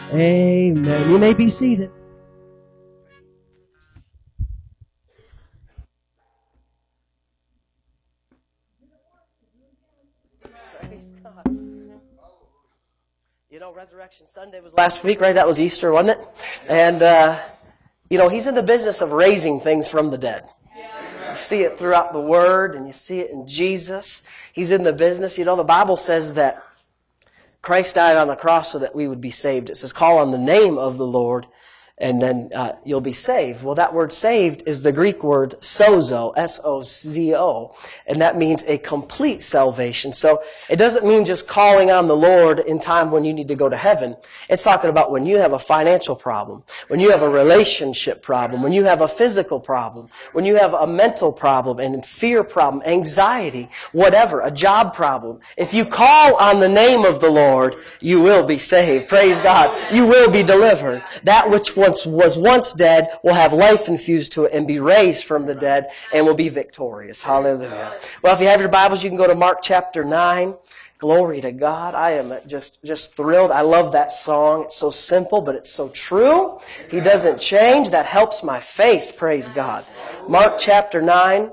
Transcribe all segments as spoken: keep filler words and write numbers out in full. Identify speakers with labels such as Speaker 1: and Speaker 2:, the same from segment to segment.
Speaker 1: Amen. You may be seated. Praise God. You know, Resurrection Sunday was last week, right? That was Easter, wasn't it? And, uh, you know, He's in the business of raising things from the dead. You see it throughout the Word, and you see it in Jesus. He's in the business. You know, the Bible says that Christ died on the cross so that we would be saved. It says, call on the name of the Lord, and then uh, you'll be saved. Well, that word saved is the Greek word sozo, S O Z O, and that means a complete salvation. So it doesn't mean just calling on the Lord in time when you need to go to heaven. It's talking about when you have a financial problem, when you have a relationship problem, when you have a physical problem, when you have a mental problem, and fear problem, anxiety, whatever, a job problem. If you call on the name of the Lord, you will be saved. Praise God. You will be delivered. That which was was once dead will have life infused to it and be raised from the dead and will be victorious. Hallelujah. Well, if you have your Bibles, you can go to Mark chapter nine. Glory to God. I am just, just thrilled. I love that song. It's so simple, but it's so true. He doesn't change. That helps my faith. Praise God. Mark chapter nine.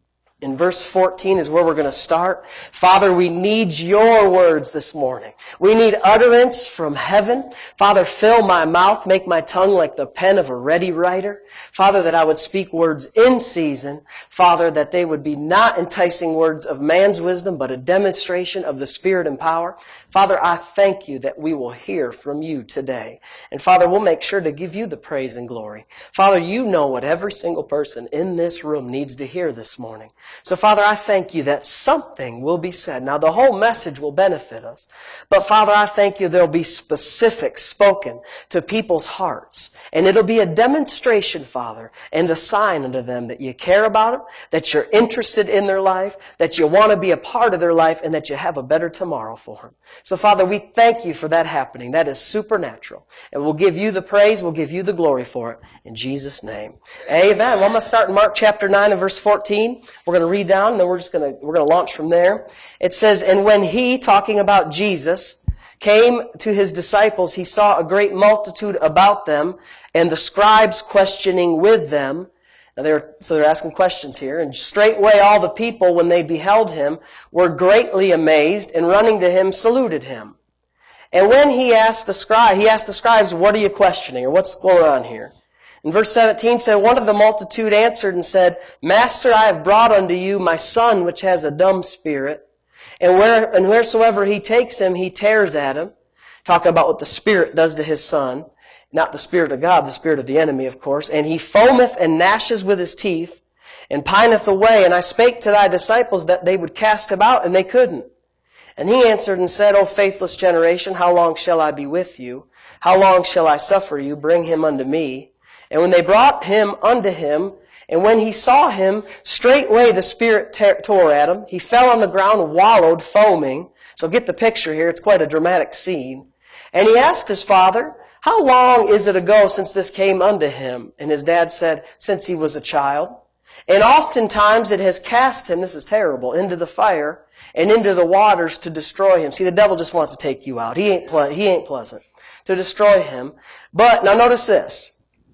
Speaker 1: In verse fourteen is where we're going to start. Father, we need your words this morning. We need utterance from heaven. Father, fill my mouth, make my tongue like the pen of a ready writer. Father, that I would speak words in season. Father, that they would be not enticing words of man's wisdom, but a demonstration of the Spirit and power. Father, I thank you that we will hear from you today. And Father, we'll make sure to give you the praise and glory. Father, you know what every single person in this room needs to hear this morning. So, Father, I thank you that something will be said. Now, the whole message will benefit us. But, Father, I thank you there'll be specifics spoken to people's hearts. And it'll be a demonstration, Father, and a sign unto them that you care about them, that you're interested in their life, that you want to be a part of their life, and that you have a better tomorrow for them. So, Father, we thank you for that happening. That is supernatural. And we'll give you the praise, we'll give you the glory for it. In Jesus' name. Amen. Well, I'm going to start in Mark chapter nine and verse fourteen. We're going to read down, and then we're just going to, we're going to launch from there. It says, and when he, talking about Jesus, came to his disciples, he saw a great multitude about them, and the scribes questioning with them. Now they're, so they're asking questions here. And straightway all the people, when they beheld him, were greatly amazed, and running to him, saluted him. And when he asked the scribe, he asked the scribes, what are you questioning, or what's going on here? And verse seventeen said, one of the multitude answered and said, Master, I have brought unto you my son, which has a dumb spirit. And where and wheresoever he takes him, he tears at him. Talking about what the Spirit does to his son. Not the Spirit of God, the spirit of the enemy, of course. And he foameth and gnasheth with his teeth, and pineth away. And I spake to thy disciples that they would cast him out, and they couldn't. And he answered and said, O faithless generation, how long shall I be with you? How long shall I suffer you? Bring him unto me. And when they brought him unto him, and when he saw him, straightway the spirit te- tore at him. He fell on the ground, wallowed, foaming. So get the picture here. It's quite a dramatic scene. And he asked his father, how long is it ago since this came unto him? And his dad said, since he was a child. And oftentimes it has cast him, this is terrible, into the fire and into the waters to destroy him. See, the devil just wants to take you out. He ain't ple- he ain't pleasant. To destroy him. But, now notice this.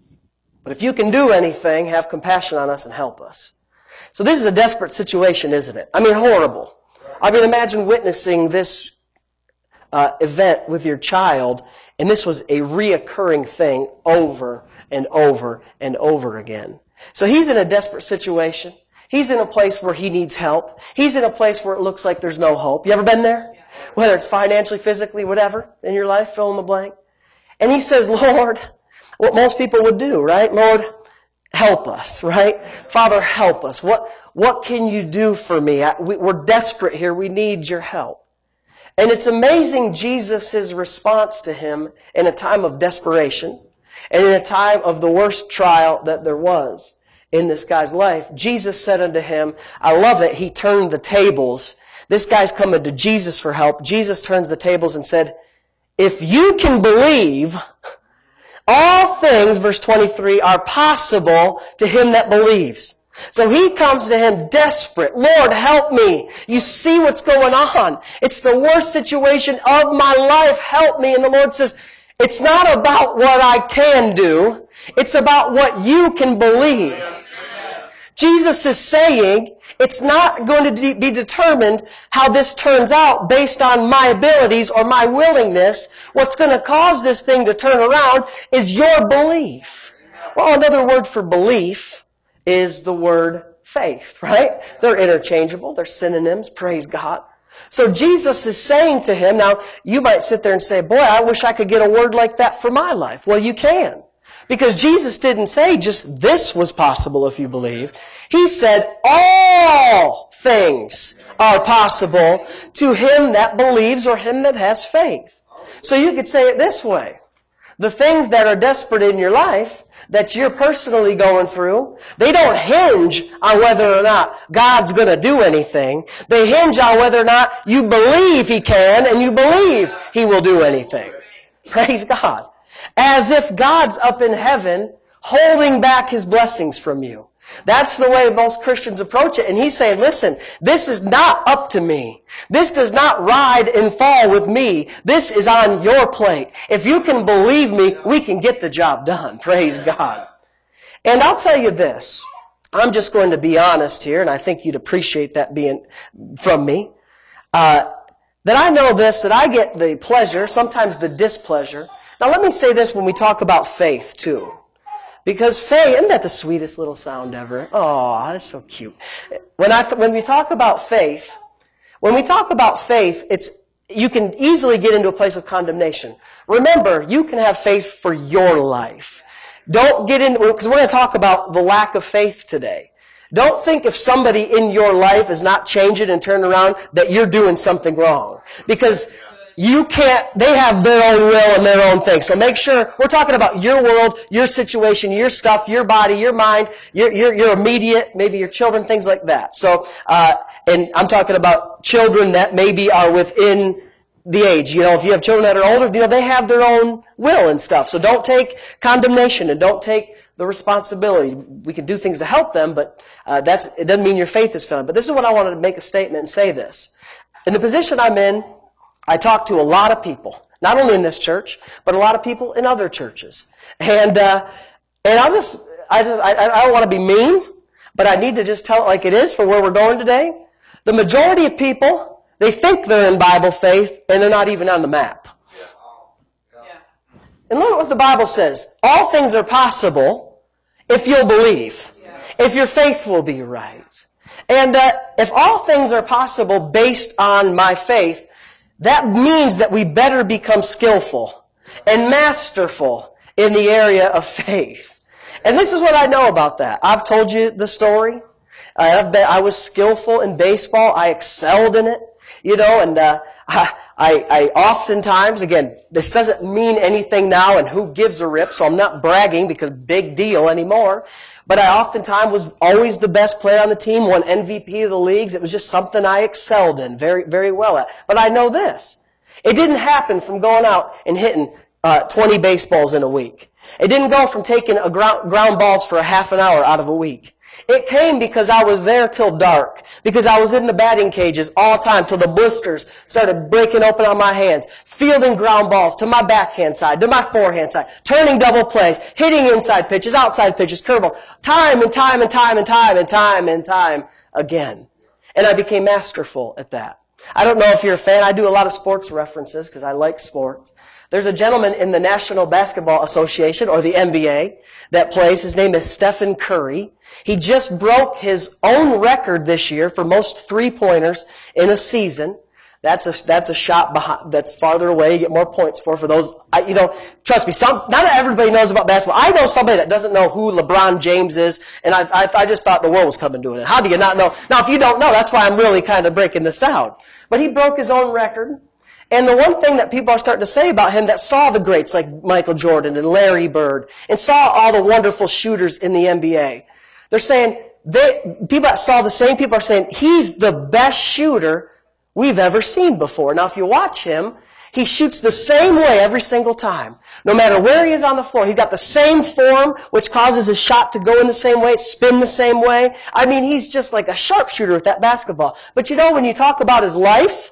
Speaker 1: But if you can do anything, have compassion on us and help us. So this is a desperate situation, isn't it? I mean, horrible. I mean, imagine witnessing this uh, event with your child, and this was a reoccurring thing over and over and over again. So he's in a desperate situation. He's in a place where he needs help. He's in a place where it looks like there's no hope. You ever been there? Whether it's financially, physically, whatever in your life, fill in the blank. And he says, Lord, what most people would do, right? Lord, help us, right? Father, help us. What, what can you do for me? I, we, we're desperate here. We need your help. And it's amazing Jesus' response to him in a time of desperation and in a time of the worst trial that there was in this guy's life. Jesus said unto him, I love it, he turned the tables. This guy's coming to Jesus for help. Jesus turns the tables and said, if you can believe, all things, verse twenty-three, are possible to him that believes. So he comes to him desperate. Lord, help me. You see what's going on. It's the worst situation of my life. Help me. And the Lord says, It's not about what I can do. It's about what you can believe. Jesus is saying it's not going to de- be determined how this turns out based on my abilities or my willingness. What's going to cause this thing to turn around is your belief. Well, another word for belief is the word faith, right? They're interchangeable. They're synonyms. Praise God. So Jesus is saying to him, now you might sit there and say, boy, I wish I could get a word like that for my life. Well, you can. Because Jesus didn't say just this was possible if you believe. He said all things are possible to him that believes or him that has faith. So you could say it this way. The things that are desperate in your life that you're personally going through, they don't hinge on whether or not God's going to do anything. They hinge on whether or not you believe He can and you believe He will do anything. Praise God. As if God's up in heaven holding back His blessings from you. That's the way most Christians approach it. And He's saying, listen, this is not up to me. This does not ride and fall with me. This is on your plate. If you can believe me, we can get the job done. Praise God. And I'll tell you this. I'm just going to be honest here, and I think you'd appreciate that being from me. Uh, that I know this, that I get the pleasure, sometimes the displeasure. Now let me say this when we talk about faith too. Because faith, isn't that the sweetest little sound ever? Oh, that's so cute. When I when we talk about faith, when we talk about faith, it's you can easily get into a place of condemnation. Remember, you can have faith for your life. Don't get into, because we're going to talk about the lack of faith today. Don't think if somebody in your life is not changing and turning around that you're doing something wrong. Because you can't, they have their own will and their own thing. So make sure, we're talking about your world, your situation, your stuff, your body, your mind, your, your, your immediate, maybe your children, things like that. So, uh, and I'm talking about children that maybe are within the age. You know, if you have children that are older, you know, they have their own will and stuff. So don't take condemnation and don't take the responsibility. We can do things to help them, but uh, that's, it doesn't mean your faith is failing. But this is what I wanted to make a statement and say this. In the position I'm in, I talk to a lot of people, not only in this church, but a lot of people in other churches. And uh, and I'll just, I just, I, I don't want to be mean, but I need to just tell it like it is for where we're going today. The majority of people, they think they're in Bible faith, and they're not even on the map. Yeah. And look at what the Bible says. All things are possible if you'll believe, yeah. If your faith will be right. And uh, if all things are possible based on my faith, that means that we better become skillful and masterful in the area of faith. And this is what I know about that. I've told you the story. I've been, I was skillful in baseball. I excelled in it, you know, and uh, I, I, I oftentimes, again, this doesn't mean anything now, and who gives a rip, so I'm not bragging because big deal anymore. But I oftentimes was always the best player on the team, won M V P of the leagues. It was just something I excelled in very, very well at. But I know this. It didn't happen from going out and hitting uh, twenty baseballs in a week. It didn't go from taking a ground, ground balls for a half an hour out of a week. It came because I was there till dark, because I was in the batting cages all the time till the blisters started breaking open on my hands, fielding ground balls to my backhand side, to my forehand side, turning double plays, hitting inside pitches, outside pitches, curveballs, time and time and time and time and time and time again. And I became masterful at that. I don't know if you're a fan. I do a lot of sports references because I like sports. There's a gentleman in the National Basketball Association, or the N B A, that plays. His name is Stephen Curry. He just broke his own record this year for most three-pointers in a season. That's a, that's a shot behind, that's farther away. You get more points for, for those. I, you know, trust me, some, not everybody knows about basketball. I know somebody that doesn't know who LeBron James is, and I, I, I just thought the world was coming to it. How do you not know? Now, if you don't know, that's why I'm really kind of breaking this down. But he broke his own record. And the one thing that people are starting to say about him that saw the greats like Michael Jordan and Larry Bird and saw all the wonderful shooters in the N B A, they're saying, they, people that saw the same people are saying, he's the best shooter we've ever seen before. Now, if you watch him, he shoots the same way every single time. No matter where he is on the floor, he's got the same form, which causes his shot to go in the same way, spin the same way. I mean, he's just like a sharpshooter with that basketball. But you know, when you talk about his life,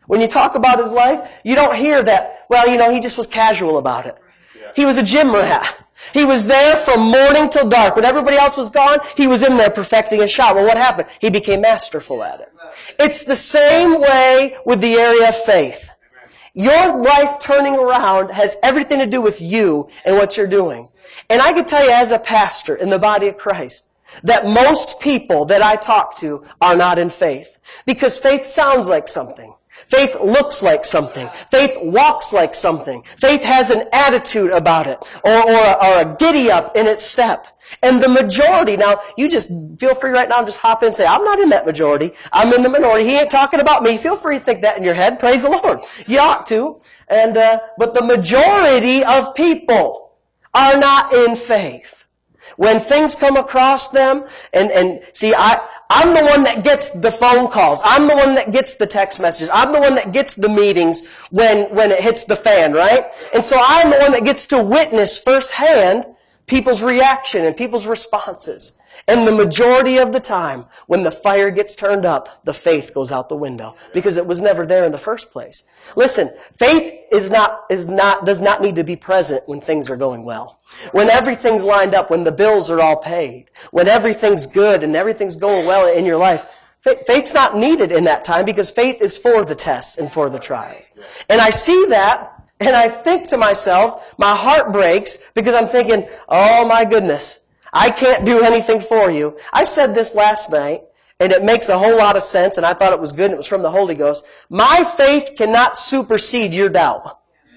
Speaker 1: When you talk about his life, you don't hear that, well, you know, he just was casual about it. He was a gym rat. He was there from morning till dark. When everybody else was gone, he was in there perfecting his shot. Well, what happened? He became masterful at it. It's the same way with the area of faith. Your life turning around has everything to do with you and what you're doing. And I can tell you as a pastor in the body of Christ, that most people that I talk to are not in faith. Because faith sounds like something. Faith looks like something. Faith walks like something. Faith has an attitude about it, or, or, a, or a giddy up in its step. And the majority, now, you just feel free right now and just hop in and say, I'm not in that majority. I'm in the minority. He ain't talking about me. Feel free to think that in your head. Praise the Lord. You ought to. And uh, but the majority of people are not in faith. When things come across them, and, and see, I, I'm the one that gets the phone calls. I'm the one that gets the text messages. I'm the one that gets the meetings when, when it hits the fan, right? And so I'm the one that gets to witness firsthand people's reaction and people's responses. And the majority of the time, when the fire gets turned up, the faith goes out the window because it was never there in the first place. Listen, faith is not, is not, does not need to be present when things are going well. When everything's lined up, when the bills are all paid, when everything's good and everything's going well in your life, faith's not needed in that time because faith is for the tests and for the trials. And I see that, and I think to myself, my heart breaks because I'm thinking, oh my goodness, I can't do anything for you. I said this last night, and it makes a whole lot of sense, and I thought it was good, and it was from the Holy Ghost. My faith cannot supersede your doubt.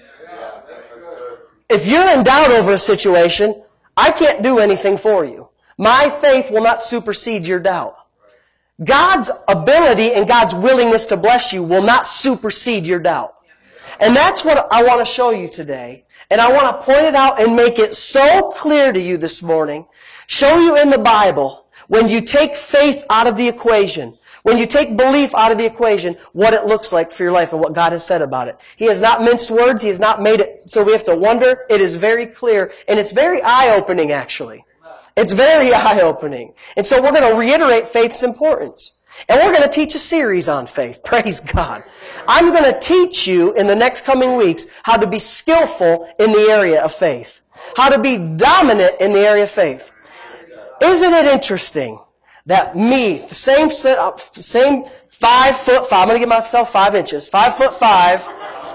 Speaker 1: If you're in doubt over a situation, I can't do anything for you. My faith will not supersede your doubt. God's ability and God's willingness to bless you will not supersede your doubt. And that's what I want to show you today. And I want to point it out and make it so clear to you this morning. Show you in the Bible, when you take faith out of the equation, when you take belief out of the equation, what it looks like for your life and what God has said about it. He has not minced words. He has not made it so we have to wonder. It is very clear. And it's very eye-opening, actually. It's very eye-opening. And so we're going to reiterate faith's importance. And we're going to teach a series on faith. Praise God. I'm going to teach you in the next coming weeks how to be skillful in the area of faith. How to be dominant in the area of faith. Isn't it interesting that me, the same, same five foot five, I'm going to give myself five inches, five foot five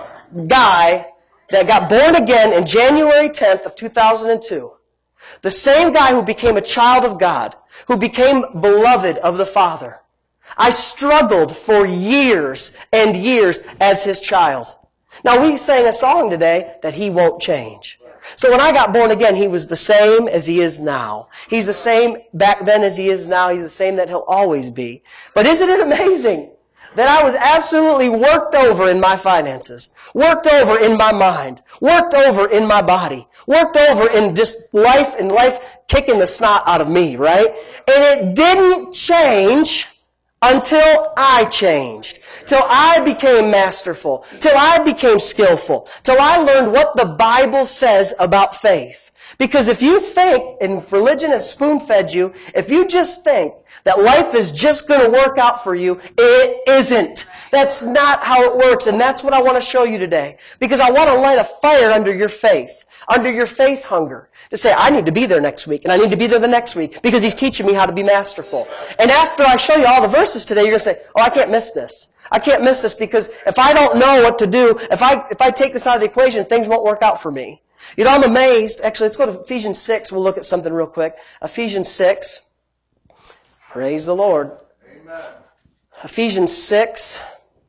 Speaker 1: guy that got born again in January tenth of two thousand two, the same guy who became a child of God, who became beloved of the Father, I struggled for years and years as his child. Now, we sang a song today that he won't change. So when I got born again, he was the same as he is now. He's the same back then as he is now. He's the same that he'll always be. But isn't it amazing that I was absolutely worked over in my finances, worked over in my mind, worked over in my body, worked over in just life and life kicking the snot out of me, right? And it didn't change until I changed, till I became masterful, till I became skillful, till I learned what the Bible says about faith. Because if you think, and religion has spoon-fed you, if you just think that life is just going to work out for you, it isn't. That's not how it works, and that's what I want to show you today. Because I want to light a fire under your faith, under your faith hunger. To say, I need to be there next week, and I need to be there the next week, because he's teaching me how to be masterful. And after I show you all the verses today, you're going to say, oh, I can't miss this. I can't miss this, because if I don't know what to do, if I if I take this out of the equation, things won't work out for me. You know, I'm amazed. Actually, let's go to Ephesians six. We'll look at something real quick. Ephesians six. Praise the Lord. Amen. Ephesians six.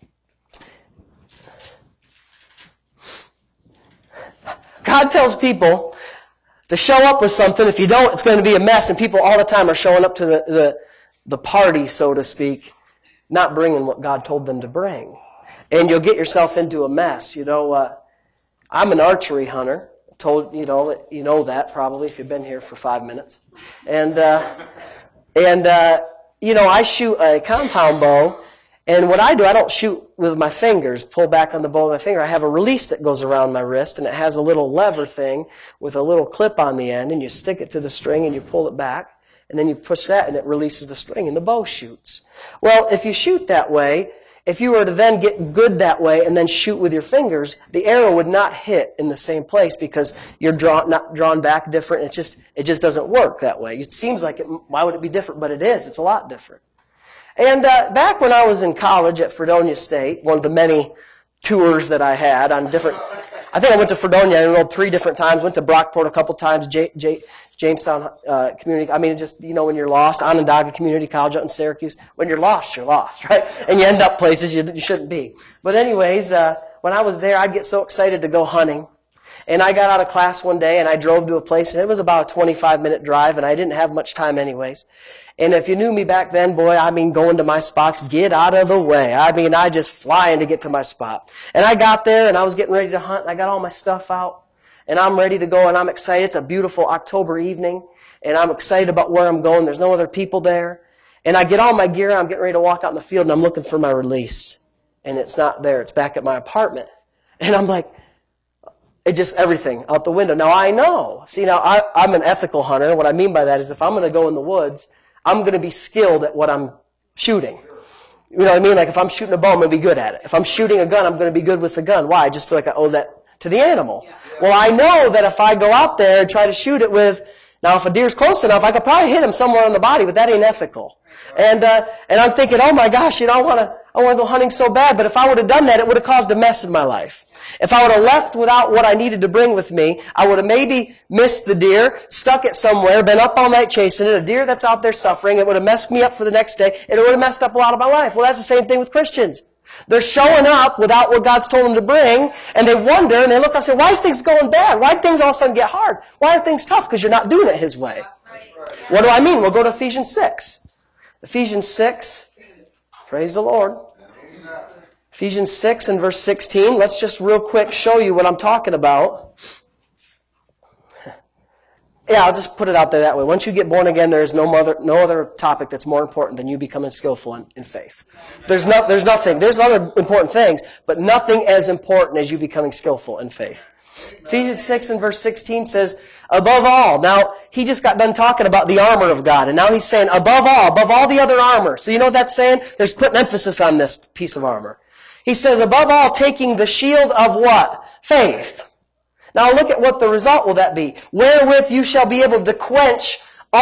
Speaker 1: God tells people to show up with something. If you don't, it's going to be a mess. And people all the time are showing up to the, the, the party, so to speak, not bringing what God told them to bring. And you'll get yourself into a mess. You know, uh, I'm an archery hunter. Told you know you know that probably if you've been here for five minutes. And uh, and uh, you know I shoot a compound bow. And what I do, I don't shoot with my fingers, pull back on the bow with my finger. I have a release that goes around my wrist, and it has a little lever thing with a little clip on the end, and you stick it to the string, and you pull it back, and then you push that, and it releases the string, and the bow shoots. Well, if you shoot that way, if you were to then get good that way and then shoot with your fingers, the arrow would not hit in the same place because you're drawn, not drawn back different. It just, it just doesn't work that way. It seems like it, why would it be different? But it is. It's a lot different. And uh, back when I was in college at Fredonia State, one of the many tours that I had on different, I think I went to Fredonia, I enrolled three different times, went to Brockport a couple times, J, J, Jamestown uh, Community, I mean, just, you know, when you're lost, Onondaga Community College out in Syracuse, when you're lost, you're lost, right? And you end up places you, you shouldn't be. But anyways, uh, when I was there, I'd get so excited to go hunting. And I got out of class one day and I drove to a place, and it was about a twenty-five minute drive, and I didn't have much time anyways. And if you knew me back then, boy, I mean, going to my spots, get out of the way. I mean, I just flying to get to my spot. And I got there and I was getting ready to hunt, and I got all my stuff out. And I'm ready to go, and I'm excited. It's a beautiful October evening, and I'm excited about where I'm going. There's no other people there. And I get all my gear, and I'm getting ready to walk out in the field, and I'm looking for my release. And it's not there. It's back at my apartment. And I'm like, it just, everything out the window. Now, I know. See, now, I, I'm an ethical hunter. What I mean by that is if I'm going to go in the woods, I'm going to be skilled at what I'm shooting. You know what I mean? Like, if I'm shooting a bow, I'm going to be good at it. If I'm shooting a gun, I'm going to be good with the gun. Why? I just feel like I owe that to the animal. Yeah. Well, I know that if I go out there and try to shoot it with, now if a deer's close enough, I could probably hit him somewhere on the body, but that ain't ethical. And uh, and I'm thinking, oh my gosh, you know, I want to I want to go hunting so bad, but if I would have done that, it would have caused a mess in my life. If I would have left without what I needed to bring with me, I would have maybe missed the deer, stuck it somewhere, been up all night chasing it, a deer that's out there suffering. It would have messed me up for the next day. It would have messed up a lot of my life. Well, that's the same thing with Christians. They're showing up without what God's told them to bring, and they wonder, and they look up and say, why is things going bad? Why did things all of a sudden get hard? Why are things tough? Because you're not doing it His way. What do I mean? We'll go to Ephesians six. Ephesians six, praise the Lord. Ephesians six and verse sixteen. Let's just real quick show you what I'm talking about. Yeah, I'll just put it out there that way. Once you get born again, there is no other, no other topic that's more important than you becoming skillful in, in faith. There's no, there's nothing. There's other important things, but nothing as important as you becoming skillful in faith. Ephesians six and verse sixteen says, above all. Now, he just got done talking about the armor of God, and now he's saying, above all, above all the other armor. So you know what that's saying? There's putting emphasis on this piece of armor. He says, above all, taking the shield of what? Faith. Now look at what the result will that be. Wherewith you shall be able to quench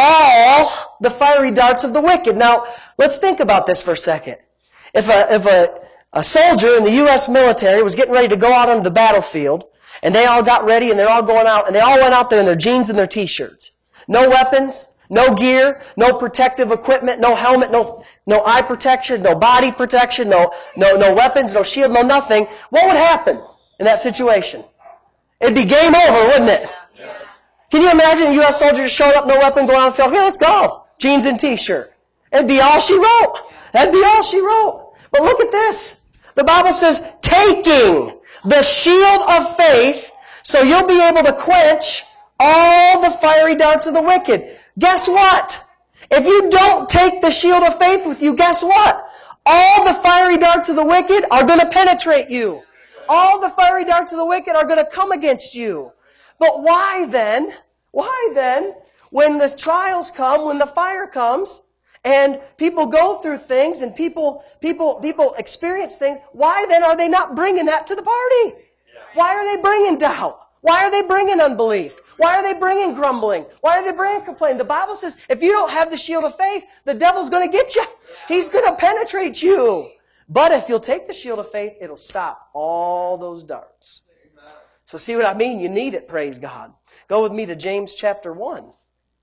Speaker 1: all the fiery darts of the wicked. Now, let's think about this for a second. If a, if a, a soldier in the U S military was getting ready to go out on the battlefield, and they all got ready, and they're all going out, and they all went out there in their jeans and their t-shirts. No weapons, no gear, no protective equipment, no helmet, no, no eye protection, no body protection, no, no, no weapons, no shield, no nothing. What would happen in that situation? It'd be game over, wouldn't it? Yeah. Can you imagine a U S soldier just showing up, no weapon, going on the field? Okay, let's go. Jeans and t-shirt. It'd be all she wrote. That'd be all she wrote. But look at this. The Bible says, taking the shield of faith, so you'll be able to quench all the fiery darts of the wicked. Guess what? If you don't take the shield of faith with you, guess what? All the fiery darts of the wicked are going to penetrate you. All the fiery darts of the wicked are going to come against you. But why then, why then, when the trials come, when the fire comes, and people go through things, and people, people, people experience things, why then are they not bringing that to the party? Why are they bringing doubt? Why are they bringing unbelief? Why are they bringing grumbling? Why are they bringing complaining? The Bible says if you don't have the shield of faith, the devil's going to get you. He's going to penetrate you. But if you'll take the shield of faith, it'll stop all those darts. So see what I mean? You need it, praise God. Go with me to James chapter one.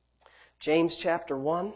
Speaker 1: James chapter one.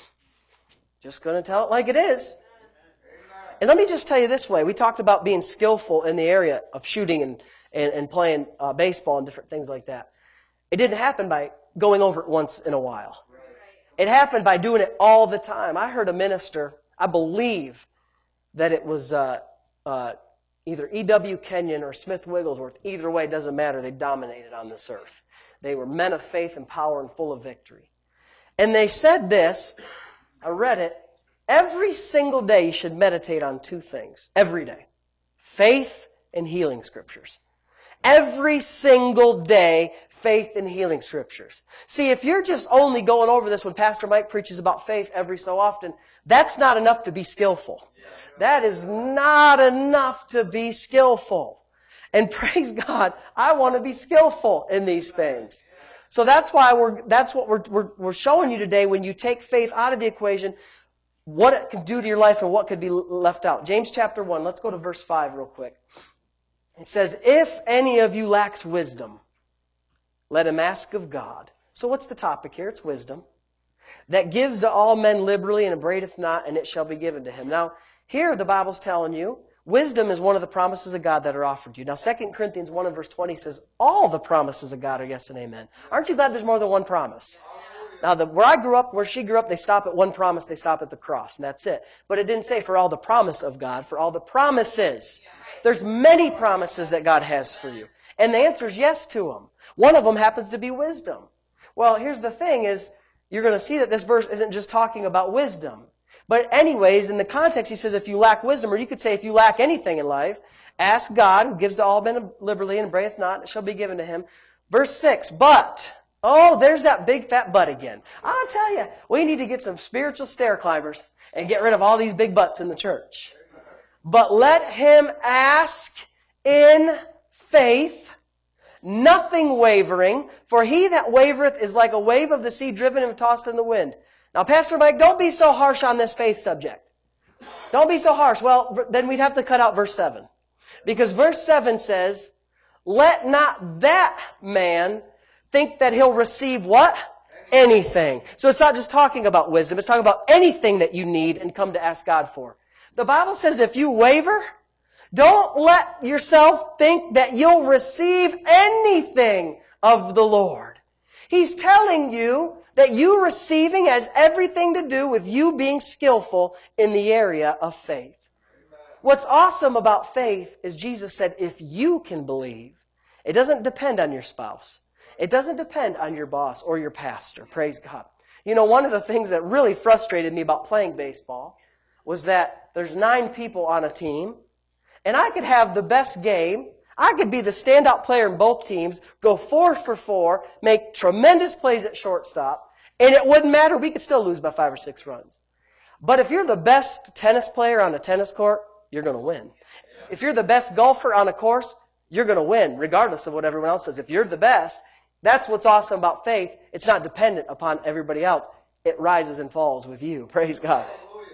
Speaker 1: Just going to tell it like it is. And let me just tell you this way. We talked about being skillful in the area of shooting and, and, and playing uh, baseball and different things like that. It didn't happen by going over it once in a while. It happened by doing it all the time. I heard a minister, I believe, that it was uh, uh, either E W Kenyon or Smith Wigglesworth. Either way, it doesn't matter. They dominated on this earth. They were men of faith and power and full of victory. And they said this, I read it, every single day you should meditate on two things. Every day. Faith and healing scriptures. Every single day, faith and healing scriptures. See, if you're just only going over this when Pastor Mike preaches about faith every so often, that's not enough to be skillful. That is not enough to be skillful. And praise God, I want to be skillful in these things. So that's why we're, that's what we're, we're, we're showing you today. When you take faith out of the equation, what it can do to your life and what could be left out. James chapter one, let's go to verse five real quick. It says, if any of you lacks wisdom, let him ask of God. So what's the topic here? It's wisdom. That gives to all men liberally and abradeth not, and it shall be given to him. Now, here the Bible's telling you, wisdom is one of the promises of God that are offered to you. Now, Second Corinthians one and verse twenty says, all the promises of God are yes and amen. Aren't you glad there's more than one promise? Now, the, where I grew up, where she grew up, they stop at one promise, they stop at the cross, and that's it. But it didn't say for all the promise of God, for all the promises. There's many promises that God has for you. And the answer is yes to them. One of them happens to be wisdom. Well, here's the thing is, you're going to see that this verse isn't just talking about wisdom. But anyways, in the context, he says if you lack wisdom, or you could say if you lack anything in life, ask God, who gives to all men liberally and abradeth not, and it shall be given to him. Verse six, but... Oh, there's that big fat butt again. I'll tell you, we need to get some spiritual stair climbers and get rid of all these big butts in the church. But let him ask in faith, nothing wavering, for he that wavereth is like a wave of the sea driven and tossed in the wind. Now, Pastor Mike, don't be so harsh on this faith subject. Don't be so harsh. Well, then we'd have to cut out verse seven. Because verse seven says, let not that man think that he'll receive what? Anything. So it's not just talking about wisdom. It's talking about anything that you need and come to ask God for. The Bible says if you waver, don't let yourself think that you'll receive anything of the Lord. He's telling you that you receiving has everything to do with you being skillful in the area of faith. What's awesome about faith is Jesus said if you can believe, it doesn't depend on your spouse. It doesn't depend on your boss or your pastor. Praise God. You know, one of the things that really frustrated me about playing baseball was that there's nine people on a team, and I could have the best game. I could be the standout player in both teams, go four for four, make tremendous plays at shortstop, and it wouldn't matter. We could still lose by five or six runs. But if you're the best tennis player on a tennis court, you're going to win. If you're the best golfer on a course, you're going to win, regardless of what everyone else says. If you're the best, that's what's awesome about faith. It's not dependent upon everybody else. It rises and falls with you. Praise God.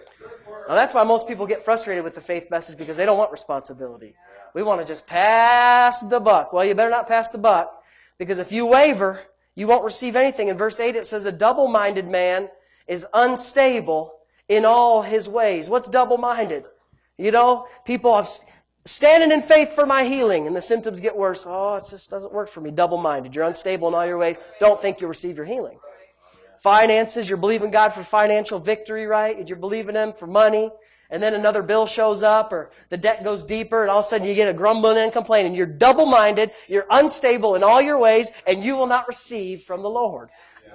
Speaker 1: Now that's why most people get frustrated with the faith message, because they don't want responsibility. We want to just pass the buck. Well, you better not pass the buck, because if you waver, you won't receive anything. In verse eight it says, a double-minded man is unstable in all his ways. What's double-minded? You know, people have... standing in faith for my healing, and the symptoms get worse. Oh, it just doesn't work for me. Double-minded. You're unstable in all your ways. Don't think you'll receive your healing. Finances, you're believing God for financial victory, right? You're believing Him for money, and then another bill shows up, or the debt goes deeper, and all of a sudden you get a grumbling and complaining. You're double-minded, you're unstable in all your ways, and you will not receive from the Lord.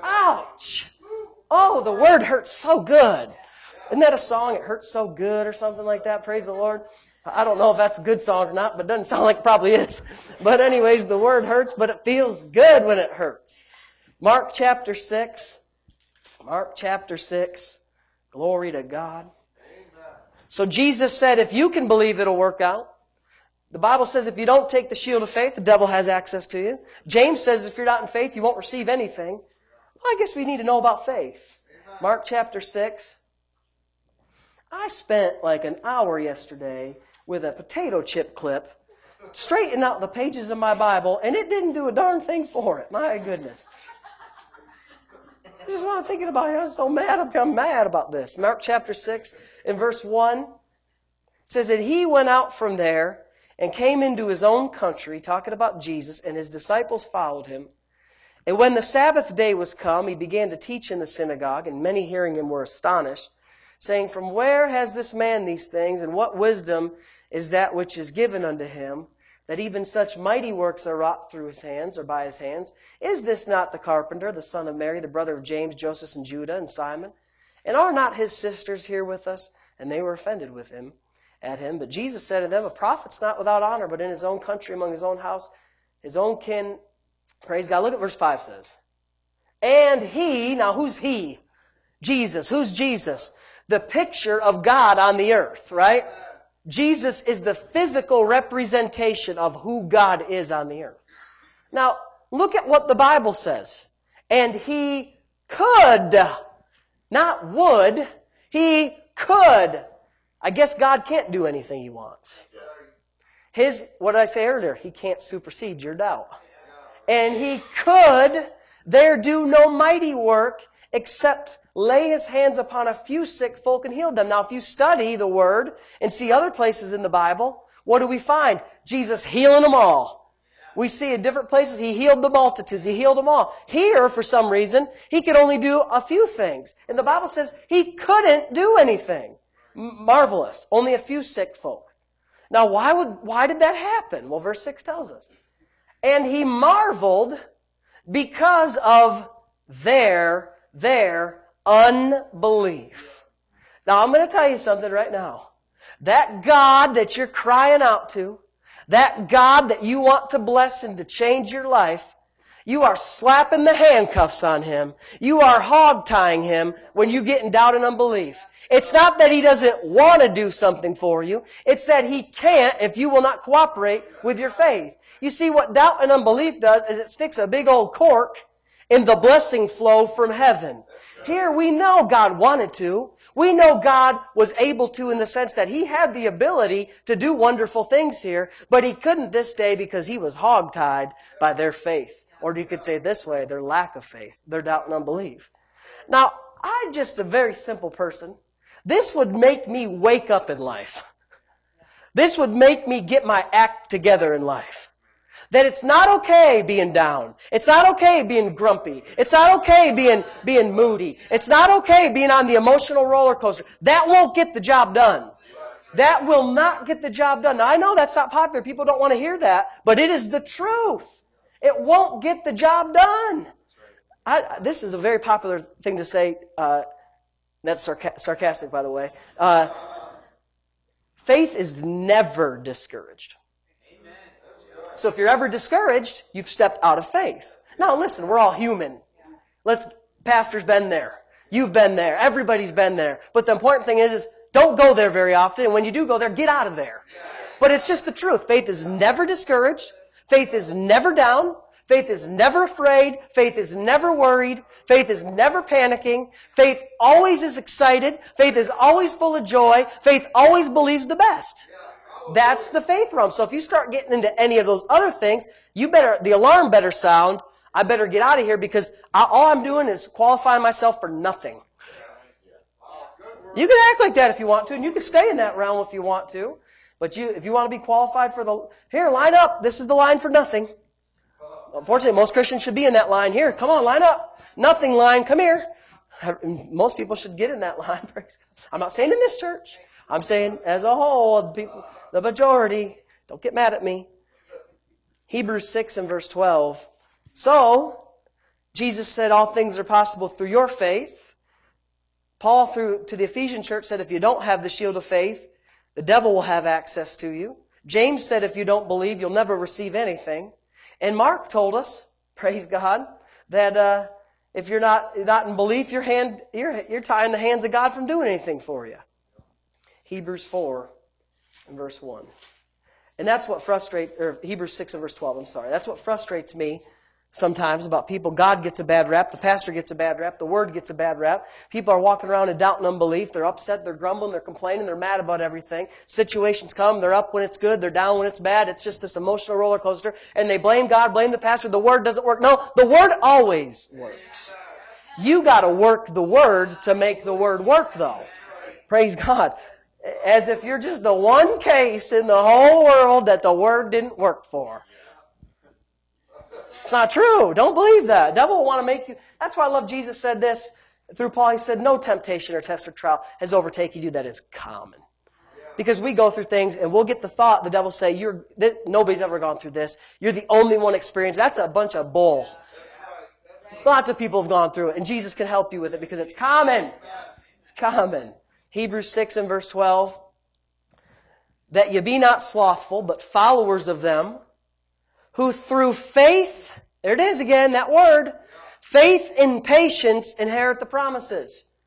Speaker 1: Ouch! Oh, the word hurts so good. Isn't that a song, It Hurts So Good, or something like that? Praise the Lord. I don't know if that's a good song or not, but it doesn't sound like it probably is. But anyways, the word hurts, but it feels good when it hurts. Mark chapter six. Mark chapter six. Glory to God. So Jesus said, if you can believe, it'll work out. The Bible says if you don't take the shield of faith, the devil has access to you. James says if you're not in faith, you won't receive anything. Well, I guess we need to know about faith. Mark chapter six. I spent like an hour yesterday with a potato chip clip, straightening out the pages of my Bible, and it didn't do a darn thing for it. My goodness. I just want thinking about it. I was so mad. I'm mad about this. Mark chapter six and verse one. It says that he went out from there and came into his own country, talking about Jesus, and his disciples followed him. And when the Sabbath day was come, he began to teach in the synagogue, and many hearing him were astonished, saying, from where has this man these things, and what wisdom is that which is given unto him, that even such mighty works are wrought through his hands, or by his hands? Is this not the carpenter, the son of Mary, the brother of James, Joseph, and Judah, and Simon? And are not his sisters here with us? And they were offended with him, at him. But Jesus said to them, a prophet's not without honor, but in his own country, among his own house, his own kin. Praise God. Look at verse five says. And he, now who's he? Jesus. Who's Jesus? the picture of God on the earth, right? Jesus is the physical representation of who God is on the earth. Now, look at what the Bible says. And He could, not would, He could. I guess God can't do anything He wants. His, what did I say earlier? He can't supersede your doubt. And He could there do no mighty work except lay His hands upon a few sick folk and heal them. Now, if you study the Word and see other places in the Bible, what do we find? Jesus healing them all. We see in different places He healed the multitudes. He healed them all. Here, for some reason, He could only do a few things. And the Bible says He couldn't do anything marvelous. Only a few sick folk. Now, why would why did that happen? Well, verse six tells us. And He marveled because of their, their unbelief. Now, I'm going to tell you something right now. That God that you're crying out to, that God that you want to bless and to change your life, you are slapping the handcuffs on Him. You are hog-tying Him when you get in doubt and unbelief. It's not that He doesn't want to do something for you. It's that He can't if you will not cooperate with your faith. You see, what doubt and unbelief does is it sticks a big old cork in the blessing flow from heaven. Here we know God wanted to. We know God was able to in the sense that He had the ability to do wonderful things here, but He couldn't this day because He was hog-tied by their faith. Or you could say it this way, their lack of faith, their doubt and unbelief. Now, I'm just a very simple person. This would make me wake up in life. This would make me get my act together in life. That it's not okay being down. It's not okay being grumpy. It's not okay being, being moody. It's not okay being on the emotional roller coaster. That won't get the job done. That will not get the job done. Now, I know that's not popular. People don't want to hear that, but it is the truth. It won't get the job done. I, this is a very popular thing to say. Uh, that's sarca- sarcastic, by the way. Uh, faith is never discouraged. So if you're ever discouraged, you've stepped out of faith. Now listen, we're all human. Let's, pastor's been there. You've been there. Everybody's been there. But the important thing is, is don't go there very often. And when you do go there, get out of there. But it's just the truth. Faith is never discouraged. Faith is never down. Faith is never afraid. Faith is never worried. Faith is never panicking. Faith always is excited. Faith is always full of joy. Faith always believes the best. That's the faith realm. So if you start getting into any of those other things, you better, the alarm better sound. I better get out of here because I, all I'm doing is qualifying myself for nothing. You can act like that if you want to, and you can stay in that realm if you want to. But you, if you want to be qualified for the, here, line up. This is the line for nothing. Unfortunately, most Christians should be in that line. Here, come on, line up. Nothing line, come here. Most people should get in that line. I'm not saying in this church. I'm saying as a whole, the people, the majority. Don't get mad at me. Hebrews six and verse twelve. So, Jesus said all things are possible through your faith. Paul through to the Ephesian church said if you don't have the shield of faith, the devil will have access to you. James said if you don't believe, you'll never receive anything. And Mark told us, praise God, that uh, if you're not not in belief, your hand you're you're tying the hands of God from doing anything for you. Hebrews four and verse one. And that's what frustrates, or Hebrews six and verse twelve, I'm sorry. That's what frustrates me sometimes about people. God gets a bad rap, the pastor gets a bad rap, the Word gets a bad rap. People are walking around in doubt and unbelief. They're upset, they're grumbling, they're complaining, they're mad about everything. Situations come, they're up when it's good, they're down when it's bad. It's just this emotional roller coaster. And they blame God, blame the pastor, the Word doesn't work. No, the Word always works. You got to work the Word to make the Word work, though. Praise God. As if you're just the one case in the whole world that the Word didn't work for. It's not true. Don't believe that. The devil will want to make you... That's why I love Jesus said this through Paul. He said, no temptation or test or trial has overtaken you that is common. Because we go through things and we'll get the thought, the devil say, "You're nobody's ever gone through this. You're the only one experienced." That's a bunch of bull. Lots of people have gone through it. And Jesus can help you with it because it's common. It's common. Hebrews six and verse twelve. That ye be not slothful, but followers of them, who through faith, there it is again, that word, faith in patience inherit the promises.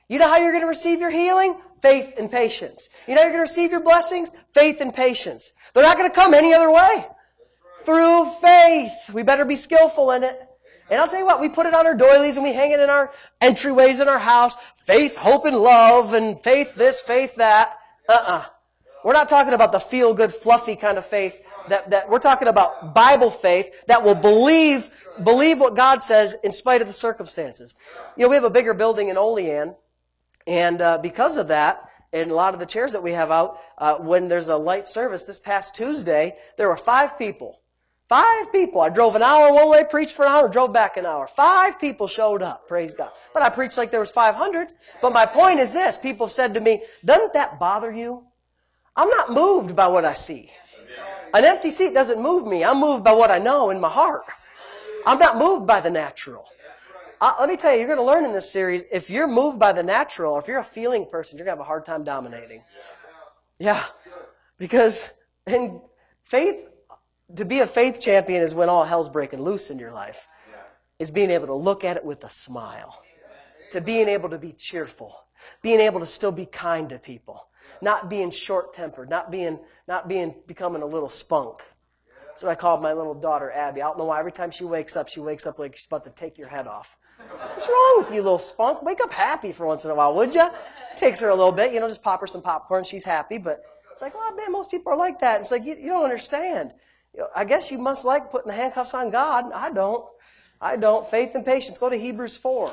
Speaker 1: You know how you're going to receive your healing? Faith and patience. You know how you're going to receive your blessings? Faith and patience. They're not going to come any other way. Through faith. We better be skillful in it. And I'll tell you what, we put it on our doilies and we hang it in our entryways in our house. Faith, hope, and love, and faith this, faith that. Uh-uh. We're not talking about the feel-good, fluffy kind of faith. That, that we're talking about Bible faith that will believe, believe what God says in spite of the circumstances. You know, we have a bigger building in Olean, and uh, because of that, and a lot of the chairs that we have out, uh, when there's a light service, this past Tuesday, there were five people. Five people. I drove an hour one way, preached for an hour, drove back an hour. Five people showed up. Praise God. But I preached like there was five hundred. But my point is this. People have said to me, doesn't that bother you? I'm not moved by what I see. An empty seat doesn't move me. I'm moved by what I know in my heart. I'm not moved by the natural. Uh, let me tell you, you're going to learn in this series, if you're moved by the natural, or if you're a feeling person, you're going to have a hard time dominating. Yeah. Because in faith, to be a faith champion is when all hell's breaking loose in your life. Is being able to look at it with a smile. To being able to be cheerful. Being able to still be kind to people. Not being short-tempered. Not being, not being, becoming a little spunk. That's what I call my little daughter, Abby. I don't know why. Every time she wakes up, she wakes up like she's about to take your head off. What's wrong with you, little spunk? Wake up happy for once in a while, would you? Takes her a little bit. You know, just pop her some popcorn. She's happy. But it's like, well, man, most people are like that. It's like, you, you don't understand. You know, I guess you must like putting the handcuffs on God. I don't. I don't. Faith and patience. Go to Hebrews four.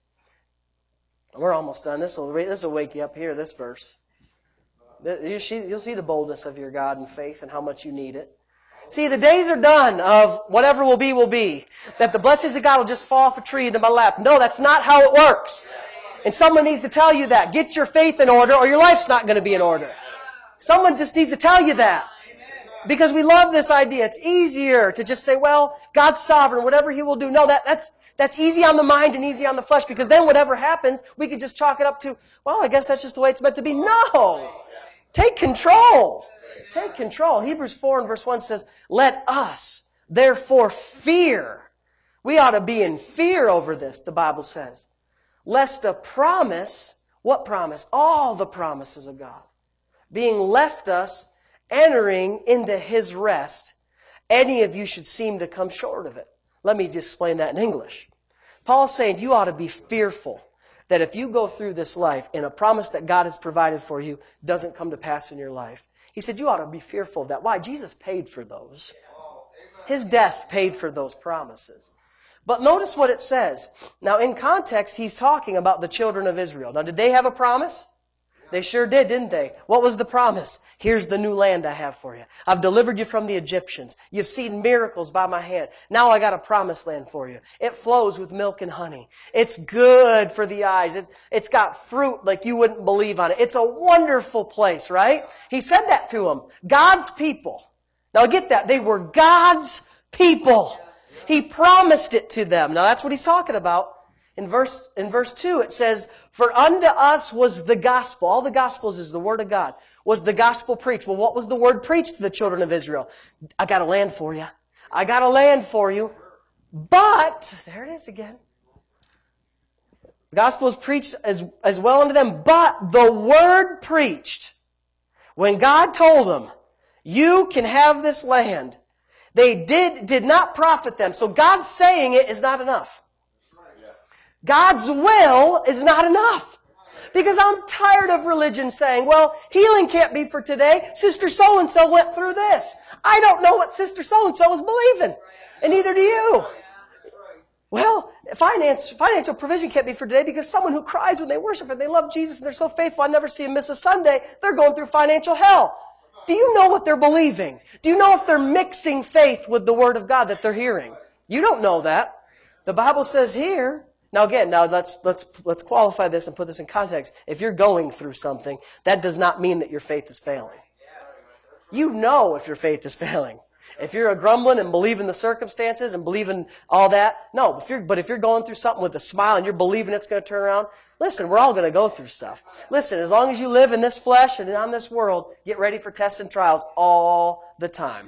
Speaker 1: We're almost done. This will, this will wake you up here, this verse. You'll see the boldness of your God and faith and how much you need it. See, the days are done of whatever will be, will be. That the blessings of God will just fall off a tree into my lap. No, that's not how it works. And someone needs to tell you that. Get your faith in order or your life's not going to be in order. Someone just needs to tell you that. Because we love this idea. It's easier to just say, well, God's sovereign, whatever He will do. No, that, that's that's easy on the mind and easy on the flesh, because then whatever happens, we can just chalk it up to, well, I guess that's just the way it's meant to be. No! Take control. Take control. Hebrews four and verse one says, let us therefore fear. We ought to be in fear over this, the Bible says. Lest a promise, what promise? All the promises of God, being left us, entering into His rest, any of you should seem to come short of it. Let me just explain that in English. Paul's saying you ought to be fearful that if you go through this life and a promise that God has provided for you doesn't come to pass in your life. He said you ought to be fearful of that. Why? Jesus paid for those. His death paid for those promises. But notice what it says. Now in context, he's talking about the children of Israel. Now did they have a promise? They sure did, didn't they? What was the promise? Here's the new land I have for you. I've delivered you from the Egyptians. You've seen miracles by my hand. Now I got a promised land for you. It flows with milk and honey. It's good for the eyes. It's, it's got fruit like you wouldn't believe on it. It's a wonderful place, right? He said that to them. God's people. Now get that. They were God's people. He promised it to them. Now that's what he's talking about. In verse, in verse two, it says, for unto us was the gospel. All the gospels is the word of God. Was the gospel preached? Well, what was the word preached to the children of Israel? I got a land for you. I got a land for you. But, there it is again. The gospel is preached as, as well unto them. But the word preached, when God told them, you can have this land, they did, did not profit them. So God saying it is not enough. God's will is not enough. Because I'm tired of religion saying, well, healing can't be for today. Sister so-and-so went through this. I don't know what Sister so-and-so is believing. And neither do you. Well, finance, financial provision can't be for today because someone who cries when they worship and they love Jesus and they're so faithful, I never see them miss a Sunday, they're going through financial hell. Do you know what they're believing? Do you know if they're mixing faith with the Word of God that they're hearing? You don't know that. The Bible says here, now again, now let's let's let's qualify this and put this in context. If you're going through something, that does not mean that your faith is failing. You know if your faith is failing. If you're a grumbling and believing the circumstances and believing all that, no. If you're, but if you're going through something with a smile and you're believing it's going to turn around, listen, we're all going to go through stuff. Listen, as long as you live in this flesh and on this world, get ready for tests and trials all the time.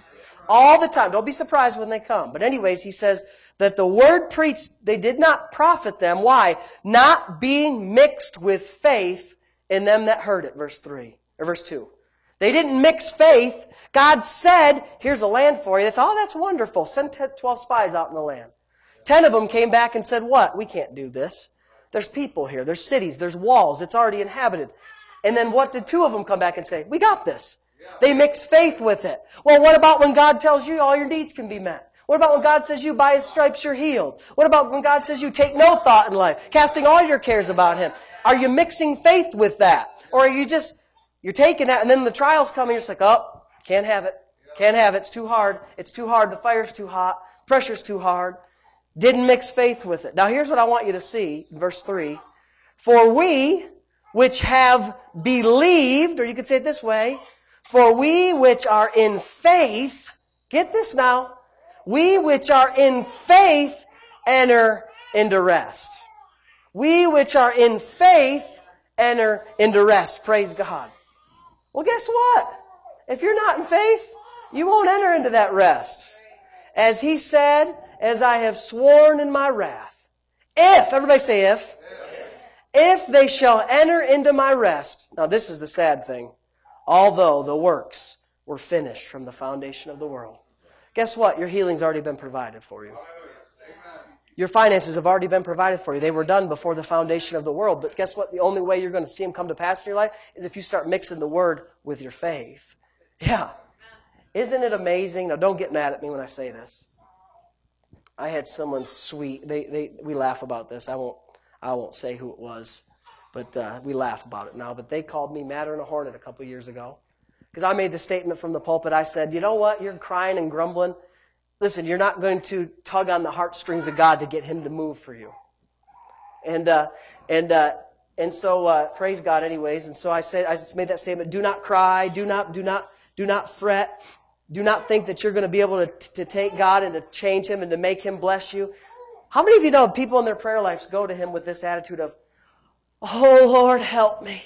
Speaker 1: All the time. Don't be surprised when they come. But anyways, he says that the word preached, they did not profit them. Why? Not being mixed with faith in them that heard it. Verse three, or verse two. They didn't mix faith. God said, here's a land for you. They thought, oh, that's wonderful. Send ten, twelve spies out in the land. Ten of them came back and said, what? We can't do this. There's people here. There's cities. There's walls. It's already inhabited. And then what did two of them come back and say? We got this. They mix faith with it. Well, what about when God tells you all your needs can be met? What about when God says you by His stripes you're healed? What about when God says you take no thought in life, casting all your cares about Him? Are you mixing faith with that? Or are you just, you're taking that and then the trials come and you're just like, oh, can't have it. Can't have it. It's too hard. It's too hard. The fire's too hot. Pressure's too hard. Didn't mix faith with it. Now here's what I want you to see in verse three. For we which have believed, or you could say it this way, for we which are in faith, get this now, we which are in faith enter into rest. We which are in faith enter into rest. Praise God. Well, guess what? If you're not in faith, you won't enter into that rest. As He said, as I have sworn in my wrath, if, everybody say if, if they shall enter into my rest. Now this is the sad thing. Although the works were finished from the foundation of the world. Guess what? Your healing's already been provided for you. Your finances have already been provided for you. They were done before the foundation of the world. But guess what? The only way you're going to see them come to pass in your life is if you start mixing the Word with your faith. Yeah. Isn't it amazing? Now don't get mad at me when I say this. I had someone sweet. They, they, we laugh about this. I won't, I won't say who it was. But uh, we laugh about it now. But they called me madder than a hornet a couple of years ago. Because I made the statement from the pulpit. I said, you know what? You're crying and grumbling. Listen, you're not going to tug on the heartstrings of God to get Him to move for you. And uh, and uh, and so uh, praise God, anyways. And so I said, I made that statement. Do not cry. Do not do not do not fret. Do not think that you're going to be able to to take God and to change Him and to make Him bless you. How many of you know people in their prayer lives go to Him with this attitude of, oh Lord, help me.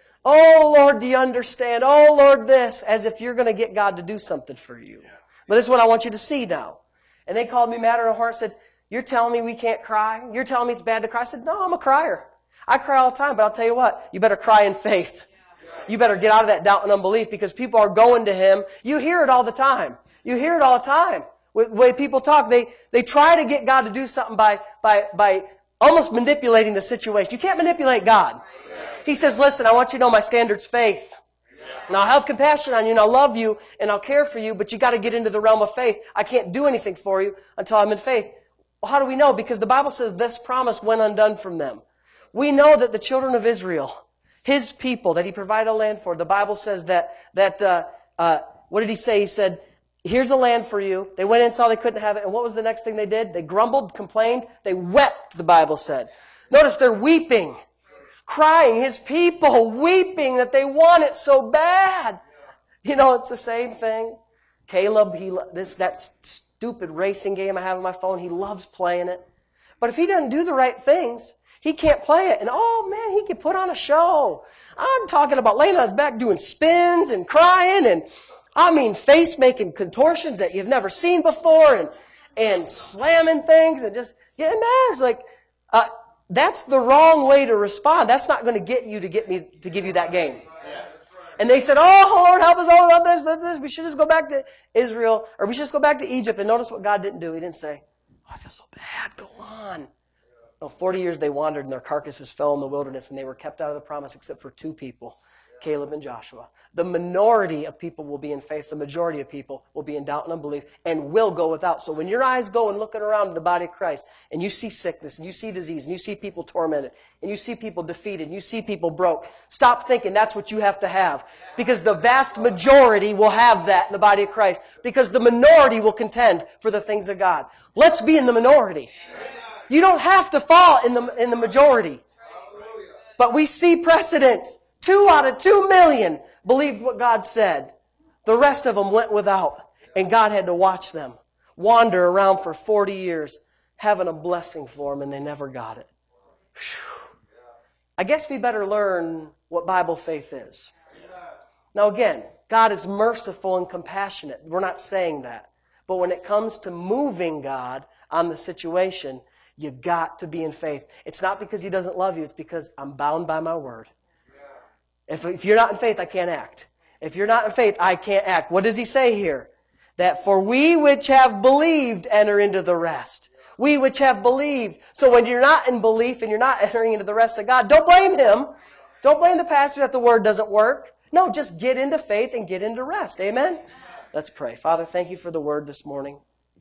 Speaker 1: Oh Lord, do you understand? Oh Lord, this, as if you're going to get God to do something for you. But this is what I want you to see now. And they called me madder than a hornet and said, you're telling me we can't cry? You're telling me it's bad to cry? I said, no, I'm a crier. I cry all the time, but I'll tell you what, you better cry in faith. You better get out of that doubt and unbelief because people are going to Him. You hear it all the time. You hear it all the time. The way people talk, they, they try to get God to do something by, by, by almost manipulating the situation. You can't manipulate God. He says, listen, I want you to know my standard's faith. And I'll have compassion on you and I'll love you and I'll care for you, but you got to get into the realm of faith. I can't do anything for you until I'm in faith. Well, how do we know? Because the Bible says this promise went undone from them. We know that the children of Israel, His people that He provided a land for, the Bible says that, that uh, uh, what did He say? He said, here's a land for you. They went in, saw they couldn't have it. And what was the next thing they did? They grumbled, complained. They wept, the Bible said. Notice they're weeping. Crying, His people weeping that they want it so bad. You know, it's the same thing. Caleb, he this that stupid racing game I have on my phone, he loves playing it. But if he doesn't do the right things, he can't play it. And oh man, he could put on a show. I'm talking about laying on his back doing spins and crying and I mean face making contortions that you've never seen before and and slamming things and just getting mad. It's like uh that's the wrong way to respond. That's not going to get you to get me to give you that game. And they said, oh, Lord, help us all about this, this, this. We should just go back to Israel, or we should just go back to Egypt. And notice what God didn't do. He didn't say, oh, I feel so bad. Go on. No, forty years they wandered and their carcasses fell in the wilderness and they were kept out of the promise except for two people, Caleb and Joshua. The minority of people will be in faith. The majority of people will be in doubt and unbelief and will go without. So when your eyes go and looking around the body of Christ and you see sickness and you see disease and you see people tormented and you see people defeated and you see people broke, stop thinking that's what you have to have. Because the vast majority will have that in the body of Christ. Because the minority will contend for the things of God. Let's be in the minority. You don't have to fall in the, in the majority. But we see precedents. Two out of two million believed what God said. The rest of them went without. And God had to watch them wander around for forty years having a blessing for them and they never got it. Whew. I guess we better learn what Bible faith is. Now again, God is merciful and compassionate. We're not saying that. But when it comes to moving God on the situation, you got to be in faith. It's not because He doesn't love you. It's because I'm bound by my word. If, if you're not in faith, I can't act. If you're not in faith, I can't act. What does He say here? That for we which have believed enter into the rest. We which have believed. So when you're not in belief and you're not entering into the rest of God, don't blame Him. Don't blame the pastor that the word doesn't work. No, just get into faith and get into rest. Amen? Let's pray. Father, thank You for the word this morning.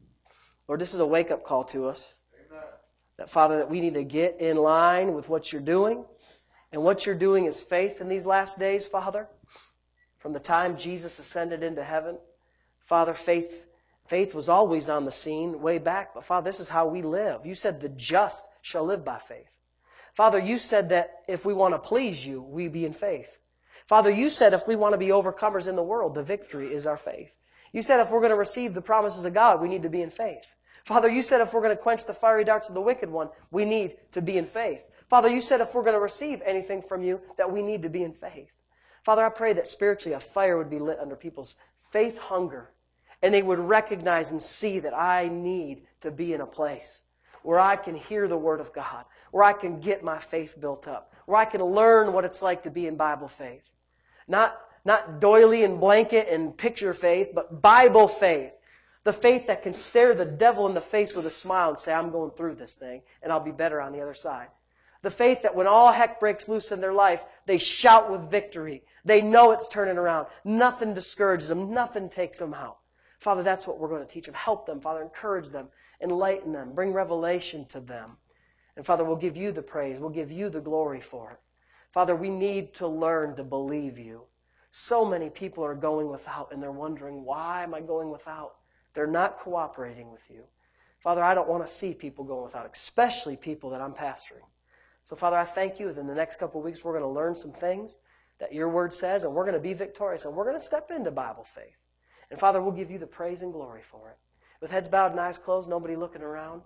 Speaker 1: Lord, this is a wake-up call to us. Amen. That, Father, that we need to get in line with what You're doing. And what You're doing is faith in these last days, Father. From the time Jesus ascended into heaven, Father, faith, faith was always on the scene way back. But, Father, this is how we live. You said the just shall live by faith. Father, You said that if we want to please You, we be in faith. Father, You said if we want to be overcomers in the world, the victory is our faith. You said if we're going to receive the promises of God, we need to be in faith. Father, You said if we're going to quench the fiery darts of the wicked one, we need to be in faith. Father, You said if we're going to receive anything from You, that we need to be in faith. Father, I pray that spiritually a fire would be lit under people's faith hunger, and they would recognize and see that I need to be in a place where I can hear the Word of God, where I can get my faith built up, where I can learn what it's like to be in Bible faith. Not, not doily and blanket and picture faith, but Bible faith. The faith that can stare the devil in the face with a smile and say, I'm going through this thing, and I'll be better on the other side. The faith that when all heck breaks loose in their life, they shout with victory. They know it's turning around. Nothing discourages them. Nothing takes them out. Father, that's what we're going to teach them. Help them, Father. Encourage them. Enlighten them. Bring revelation to them. And Father, we'll give You the praise. We'll give You the glory for it. Father, we need to learn to believe You. So many people are going without, and they're wondering, why am I going without? They're not cooperating with You. Father, I don't want to see people going without, especially people that I'm pastoring. So, Father, I thank You that in the next couple of weeks we're going to learn some things that Your Word says, and we're going to be victorious, and we're going to step into Bible faith. And, Father, we'll give You the praise and glory for it. With heads bowed and eyes closed, nobody looking around.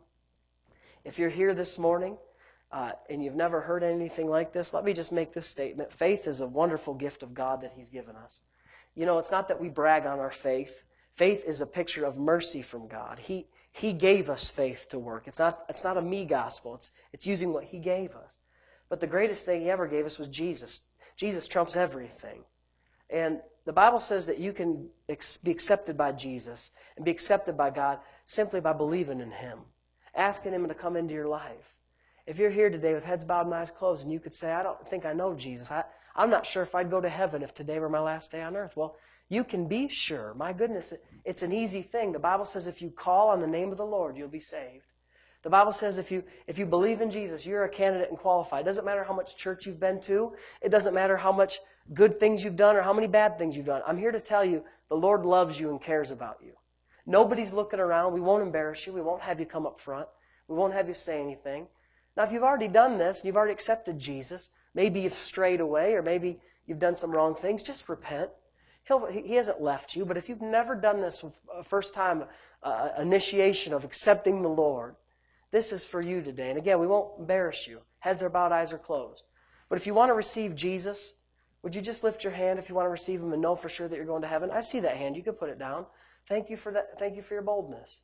Speaker 1: If you're here this morning uh, and you've never heard anything like this, let me just make this statement. Faith is a wonderful gift of God that He's given us. You know, it's not that we brag on our faith. Faith is a picture of mercy from God. He He gave us faith to work. It's not, it's not a me gospel. It's, it's using what He gave us. But the greatest thing He ever gave us was Jesus. Jesus trumps everything. And the Bible says that you can ex- be accepted by Jesus and be accepted by God simply by believing in Him, asking Him to come into your life. If you're here today with heads bowed and eyes closed and you could say, I don't think I know Jesus. I, I'm not sure if I'd go to heaven if today were my last day on earth. Well, you can be sure. My goodness, it's an easy thing. The Bible says if you call on the name of the Lord, you'll be saved. The Bible says if you if you believe in Jesus, you're a candidate and qualified. It doesn't matter how much church you've been to. It doesn't matter how much good things you've done or how many bad things you've done. I'm here to tell you the Lord loves you and cares about you. Nobody's looking around. We won't embarrass you. We won't have you come up front. We won't have you say anything. Now, if you've already done this, and you've already accepted Jesus, maybe you've strayed away or maybe you've done some wrong things, just repent. He'll, he hasn't left you, but if you've never done this first time uh, initiation of accepting the Lord, this is for you today. And again, we won't embarrass you. Heads are bowed, eyes are closed. But if you want to receive Jesus, would you just lift your hand if you want to receive Him and know for sure that you're going to heaven? I see that hand. You can put it down. Thank you for that. Thank you for your boldness.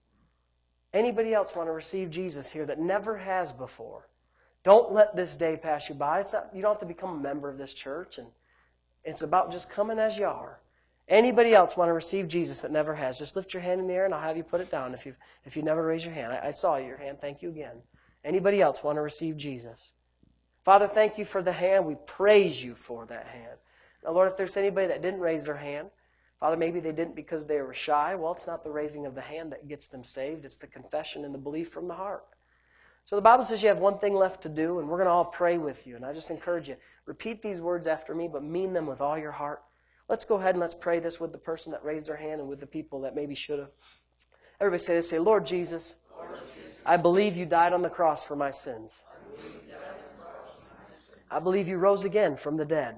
Speaker 1: Anybody else want to receive Jesus here that never has before? Don't let this day pass you by. It's not, you don't have to become a member of this church. And it's about just coming as you are. Anybody else want to receive Jesus that never has? Just lift your hand in the air and I'll have you put it down if you if you never raise your hand. I, I saw your hand. Thank you again. Anybody else want to receive Jesus? Father, thank You for the hand. We praise You for that hand. Now, Lord, if there's anybody that didn't raise their hand, Father, maybe they didn't because they were shy. Well, it's not the raising of the hand that gets them saved. It's the confession and the belief from the heart. So the Bible says you have one thing left to do, and we're going to all pray with you. And I just encourage you, repeat these words after me, but mean them with all your heart. Let's go ahead and let's pray this with the person that raised their hand and with the people that maybe should have. Everybody say this. Say, Lord Jesus, Lord Jesus, I believe You died on the cross for my sins. I believe You rose again from the dead.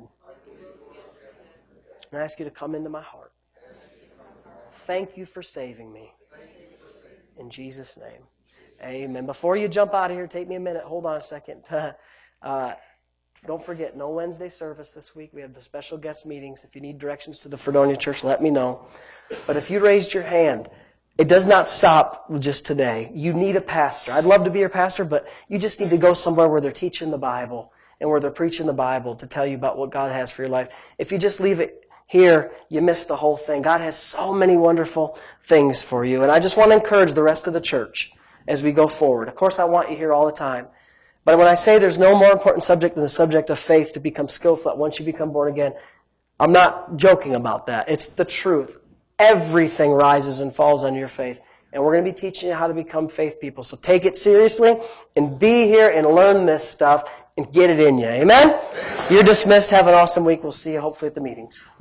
Speaker 1: And I ask You to come into my heart. Thank You for saving me. In Jesus' name. Amen. Before you jump out of here, take me a minute. Hold on a second. Uh, don't forget, no Wednesday service this week. We have the special guest meetings. If you need directions to the Fredonia Church, let me know. But if you raised your hand It does not stop with just today. You need a pastor. I'd love to be your pastor, but you just need to go somewhere where they're teaching the Bible and where they're preaching the Bible to tell you about what God has for your life. If you just leave it here, you miss the whole thing. God has so many wonderful things for you. And I just want to encourage the rest of the church as we go forward. Of course, I want you here all the time. But when I say there's no more important subject than the subject of faith to become skillful at once you become born again, I'm not joking about that. It's the truth. Everything rises and falls on your faith. And we're going to be teaching you how to become faith people. So take it seriously and be here and learn this stuff and get it in you. Amen? You're dismissed. Have an awesome week. We'll see you hopefully at the meetings.